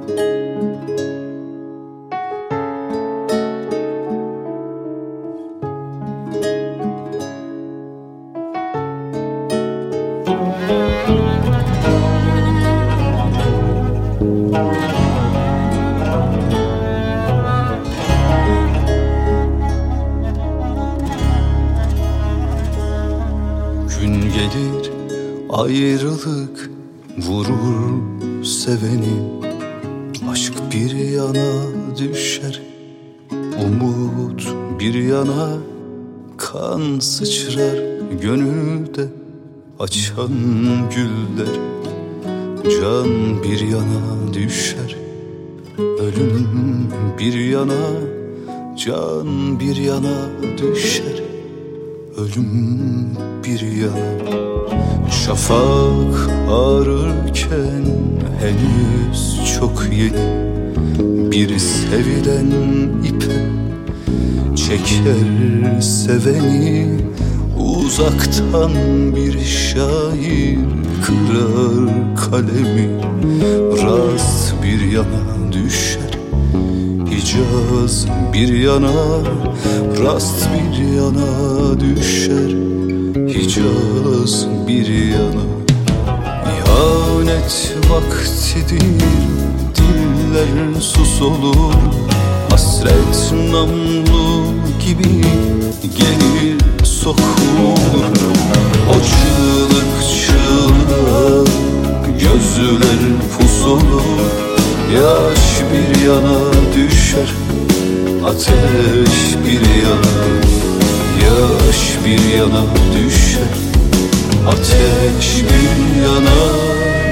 Gün gelir ayrılık vurur seveni, aşk bir yana düşer, umut bir yana, kan sıçrar gönülde açan güller. Can bir yana düşer, ölüm bir yana, can bir yana düşer, ölüm bir yana. Şafak ağarırken henüz çok yeni, bir sevilen ipe çeker seveni. Uzaktan bir şair kırar kalemi, rast bir yana düşer, Hicaz bir yana, rast bir yana düşer, Hicaz bir yana. İhanet vaktidir, diller sus olur, hasret namlu gibi gelir sokulur. O çığlık çığlığa gözler pus olur, yaş bir yana düşer, ateş bir yana, yaş bir yana düşer, ateş bir yana.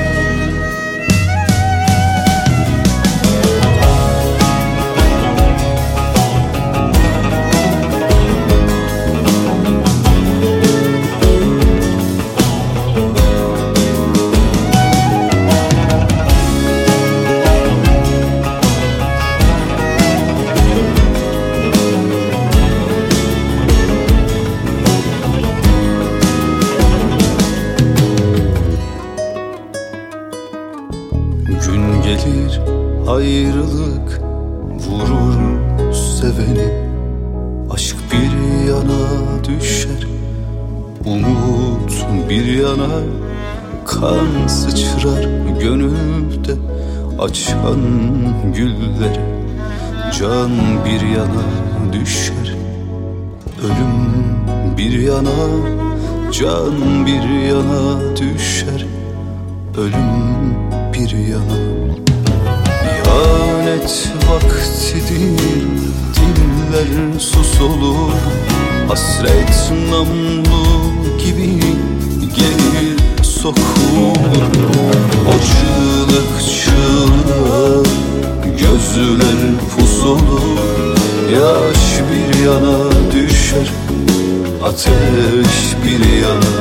Gün gelir ayrılık vurur seveni, aşk bir yana düşer, umut bir yana, kan sıçrar gönülde açan güller. Can bir yana düşer, ölüm bir yana, can bir yana düşer, ölüm bir yana. İhanet vaktidir, diller sus olur, hasret namlu gibi gelir sokulur. O çığlık çığlığa gözler pus olur, yaş bir yana düşer, ateş bir yana,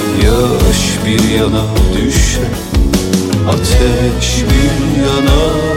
yaş bir yana düşer, ateş bir yana.